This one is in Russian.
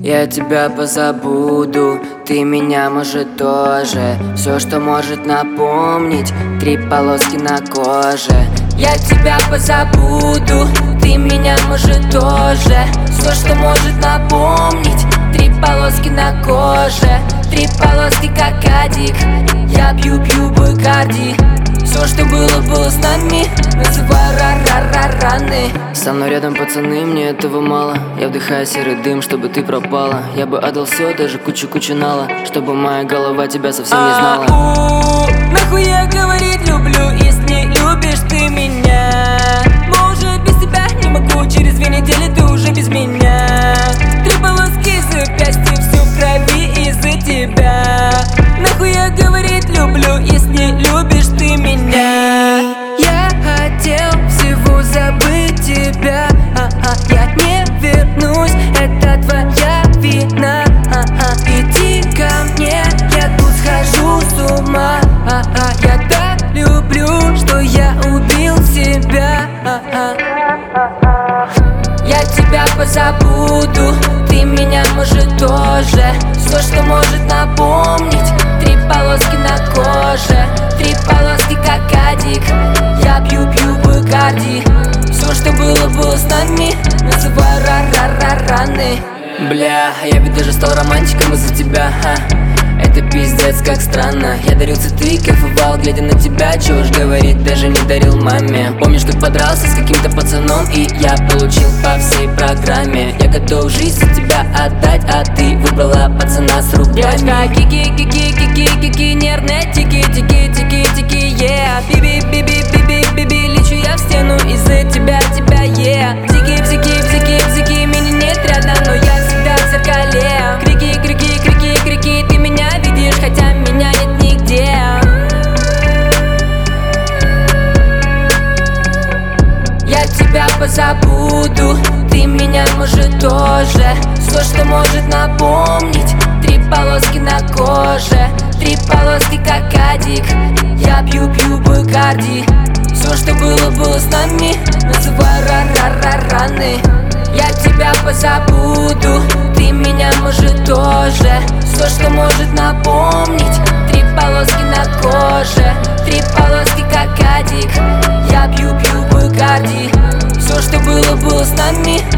Я тебя позабуду, ты меня, может, тоже. Все, что может напомнить, 3 полоски на коже. Я тебя позабуду, ты меня, может, тоже. Все, что может напомнить, 3 полоски на коже. 3 полоски, как адик. Я пью Бакарди. Все, что было, было с нами. Называй раны. Со мной рядом пацаны, мне этого мало. Я вдыхаю серый дым, чтобы ты пропала. Я бы отдал все, даже кучу нала, чтобы моя голова тебя совсем не знала. Нахуя говорить люблю, если не любишь ты меня? Может, без тебя не могу, через 2 недели ты уже без меня. 3 полоски запястья, все в крови из-за тебя. Нахуя говорить люблю, если не любишь ты меня? Я хотел всего забыть тебя, я не вернусь, это твоя вина. Иди ко мне, я тут схожу с ума. Я так люблю, что я убил себя. Я тебя позабуду, ты меня, может, тоже. Все, что может напомнить, 3 полоски на коже. 3 полоски, как адик. Я пью Бакарди. Все, что было, было с нами. Называй раны. Бля, я ведь даже стал романтиком из-за тебя, Это пиздец, как странно. Я дарил цветы, кайфовал, глядя на тебя. Чего уж говорить, даже не дарил маме. Помнишь, как подрался с каким-то пацаном, и я получил по всей программе. Я готов жизнь за тебя отдать, а ты выбрала пацана с рублями. Девочка, кики, нервные тики, yeah. Биби, лечу я в стену из-за тебя, yeah. Бзики, меня нет рядом, но я всегда в зеркале. Крики, ты меня видишь, хотя меня нет нигде. Я тебя позабуду, ты меня, может, тоже. Все, что может напомнить, 3 полоски на коже. 3 полоски, как адик. Я пью Бакарди. Все, что было, было с нами. Называй раны. Я тебя позабуду, ты меня, может, тоже. Все, что может напомнить, 3 полоски на коже. 3 полоски, как адик. Я пью Бакарди. Все, что было, было с нами.